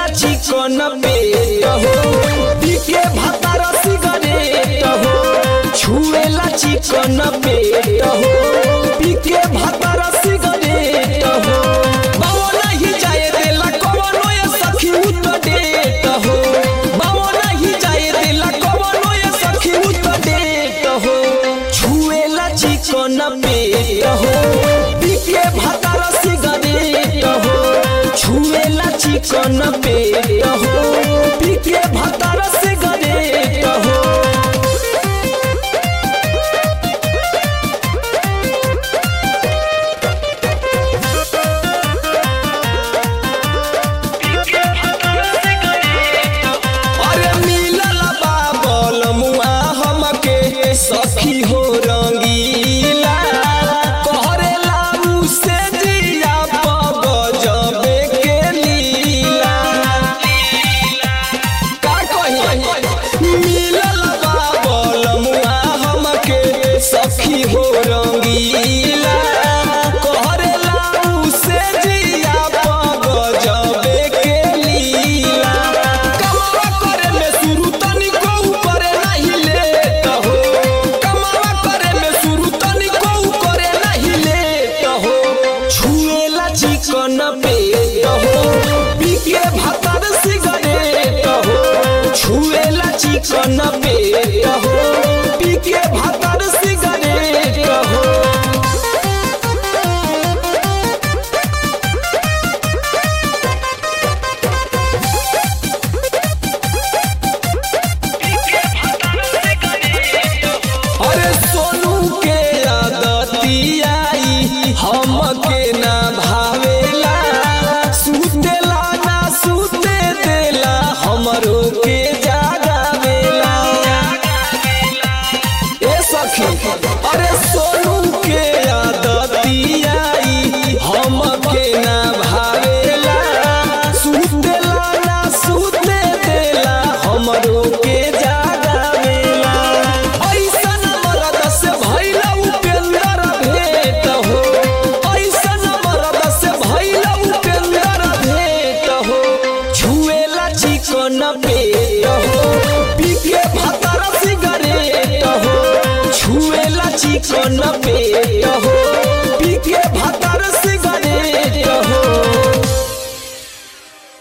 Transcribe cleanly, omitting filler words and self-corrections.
छुएला चिकन पेट हो पीके भातार सिगरेट हो छुएला चिकन पेट हो पीके भातार सिगरेट हो बाबा नहीं जाए देला कवनो ये सखी उत डेट हो बाबा नहीं जाए देला कवनो ये सखी उत डेट हो छुएला चिकन पेट हो पीके भातार सिगरेट हो छुएला चिकन पेट हो पीके भातार सिगरेट हो अरे मिलल बाबल मुआ हमके सखी हो रंगीला कहरेला उसे जिया गजबे के लीला का कही मिलल बाबल मुआ हमके सखी हो रंगीला कहरेला उसे जिया गजबे के लीला कमावा करे में शुरू तनिको ऊपर नहीं लेट हो कमावा करे में शुरू तनिको ऊपर नहीं लेट हो छुएला चिकन पेट हो पीके भातार सिगरेट हो छुएला चिकन पेट हो पीके भातार सिगरेट हो अरे सोनू के आदतियाई हमके ना भावेला सुतेला ना सुते देला हमरो के जागावेला ए सखी अरे सोनू के आदतियाई हमके ना भावेला सुतेला ना सुते देला हमरो के जागावेला ऐसन मरद से भइला उपेंद्र भेट हो ऐसन मरद से भइला उपेंद्र भेट हो छुएला चिकन पेट हो पीके भातार सिगरेट हो छुएला चिकन पेट हो पीके भातार